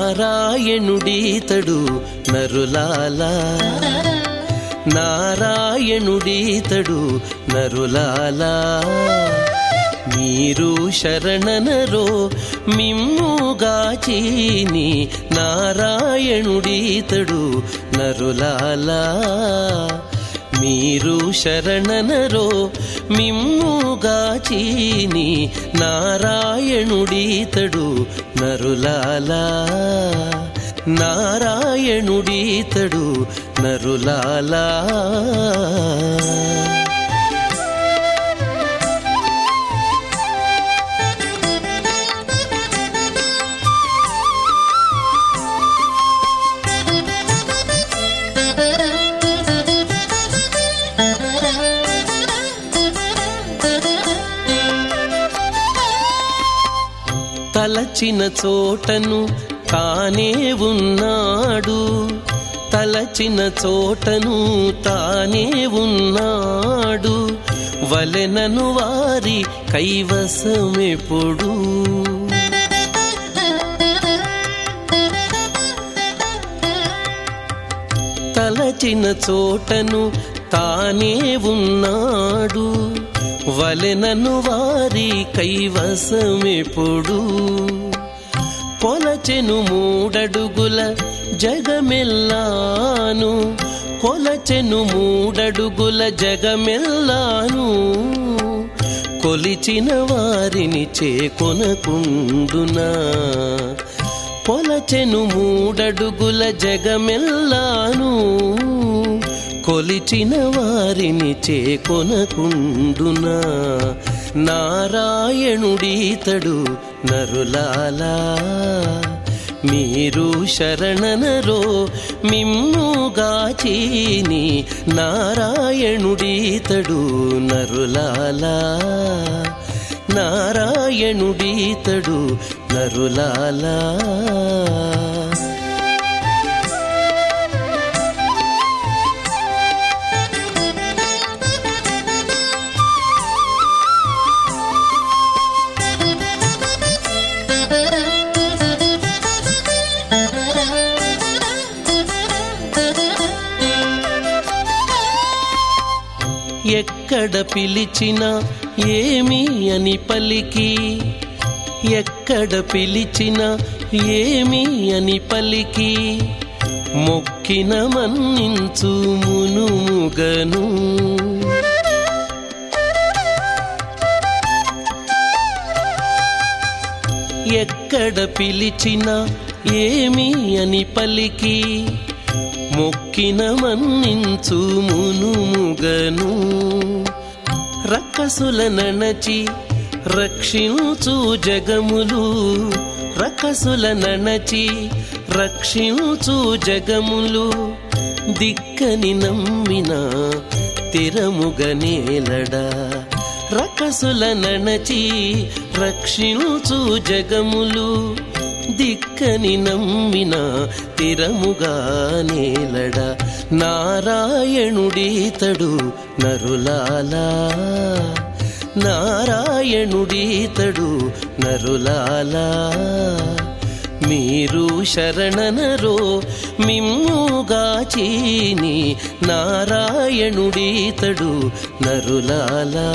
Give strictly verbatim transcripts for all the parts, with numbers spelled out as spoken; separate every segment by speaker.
Speaker 1: నారాయణుడీతడు నరులాలా, నారాయణుడీతడు నరులాలా. మీరు శరణనరో మిమ్ముగాచీని నారాయణుడీతడు నరులాలా. మీరు శరణనరో మిమ్ముగాచీని నారాయణుడీతడు నరులాలా, నారాయణుడీతడు నరులాలా. తలచిన చోటను తానే ఉన్నాడు, తలచిన చోటను తానే ఉన్నాడు. వలెనను వారి కైవసమెప్పుడు, తలచిన చోటను తానే ఉన్నాడు. వలెనను వారి కైవసమెప్పుడు. కొలచెను మూడడుగుల జగమెల్లాను, కొలచెను మూడడుగుల జగమెల్లాను. కొలిచిన వారిని చేకొనకుండునా, కొలచెను మూడడుగుల జగమెల్లాను. కొలిచిన వారిని చేకొనకుండునా. నారాయణుడీతడు నరులాలా. మీరు శరణనరో మిమ్ముగాచీని నారాయణుడీతడు నరులాలా, నారాయణుడీతడు నరులాలా. ఎక్కడ పిలిచినా ఏమి అని పలికి, ఎక్కడ పిలిచినా ఏమి అని పలికి. మొక్కిన మన్నించు మునుముగను, ఎక్కడ పిలిచినా ఏమి అని పలికి. మొక్కిన మన్నించు మునుముగను. రక్కసుల నణచి రక్షించు జగములు, రక్కసుల నణచి రక్షించు జగములు. దిక్కని నమ్మిన తిరముగనేలడా, రక్కసుల నణచి రక్షించు జగములు. దిక్కని నమ్మిన తిరముగా నేలడా. నారాయణుడీతడు నరులాలా, నారాయణుడీతడు నరులాలా. మీరు శరణనరో మిమ్ముగాచీని నారాయణుడీతడు నరులాలా.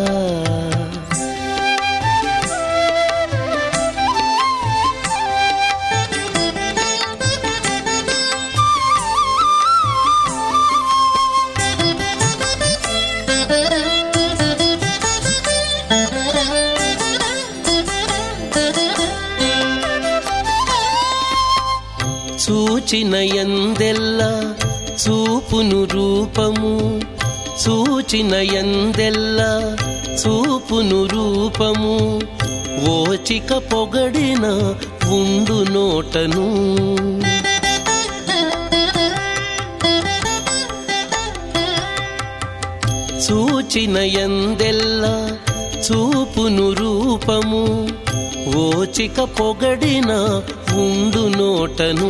Speaker 1: చూచిన యందెల్లా చూపును రూపము, చూచిన యందెల్లా చూపును రూపము. ఓచిక పొగడిన ఉండు నోటను, చూచిన యందెల్లా చూపును రూపము. ఓచిక పొగడిన ఉండు నోటను.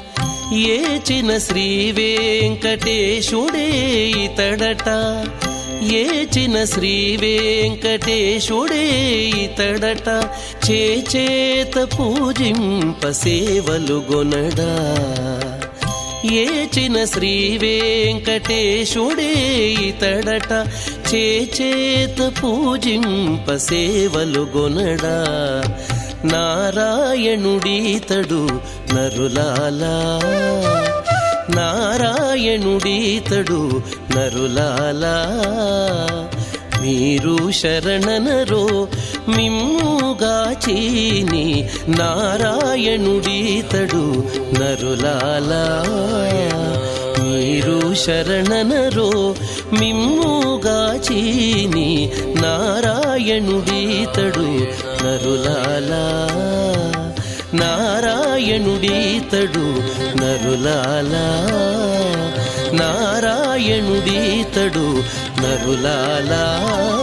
Speaker 1: ఏచిన శ్రీ వెంకటేశుడే ఇతడట, ఏచిన శ్రీ వెంకటేశుడే ఇతడట చేచేత పూజింప సేవలు గొనడా ఏచిన శ్రీ వెంకటేశుడే ఇతడట చేచేత పూజింప సేవలు గొనడా నారాయణుడీతడు నరులాలా నారాయణుడీతడు నరులాలా మీరు శరణనరో మిమ్ముగాచీని నారాయణుడీతడు నరులాలా మీరు శరణనరో మిమ్ముగాచీని నారాయణుడీతడు నరులాలా నారాయణుడీతడు నరులాలా నారాయణుడీతడు నరులాలా